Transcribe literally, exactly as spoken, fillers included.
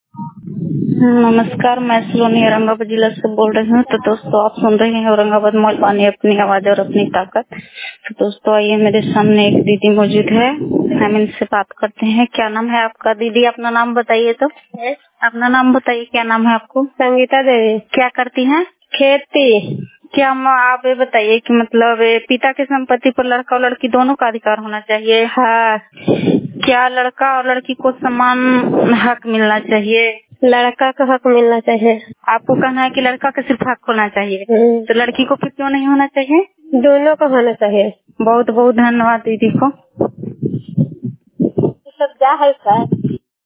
नमस्कार, मैं सलोनी औरंगाबाद जिला से बोल रही हूँ। तो दोस्तों, आप सुन रहे हैं औरंगाबाद मोल पानी, अपनी आवाज और अपनी ताकत। तो दोस्तों, आइए, मेरे सामने एक दीदी मौजूद है, हम इनसे बात करते हैं। क्या नाम है आपका दीदी? अपना नाम बताइए। तो अपना नाम बताइए, क्या नाम है आपको? संगीता देवी। क्या करती हैं? खेती। क्या माँ, आप ये बताइए कि मतलब ए, पिता की संपत्ति पर लड़का और लड़की दोनों का अधिकार होना चाहिए? हाँ। क्या लड़का और लड़की को समान हक मिलना चाहिए? लड़का को हक मिलना चाहिए। आपको कहना है कि लड़का का सिर्फ हक होना चाहिए, हम्म। तो लड़की को फिर क्यों नहीं होना चाहिए? दोनों को होना चाहिए। बहुत बहुत धन्यवाद दीदी को। सब क्या है सर?